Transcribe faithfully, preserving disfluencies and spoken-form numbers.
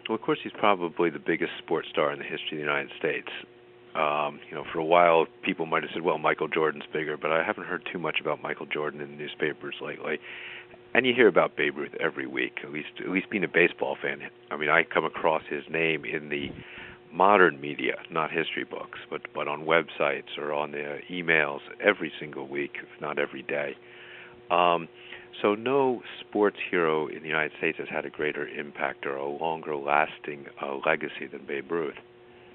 Well, of course, he's probably the biggest sports star in the history of the United States. Um, you know, for a while, people might have said, "Well, Michael Jordan's bigger," but I haven't heard too much about Michael Jordan in the newspapers lately. And you hear about Babe Ruth every week. At least, at least being a baseball fan. I mean, I come across his name in the modern media, not history books, but but on websites or on the emails every single week, if not every day. Um, so no sports hero in the United States has had a greater impact or a longer lasting uh, legacy than Babe Ruth.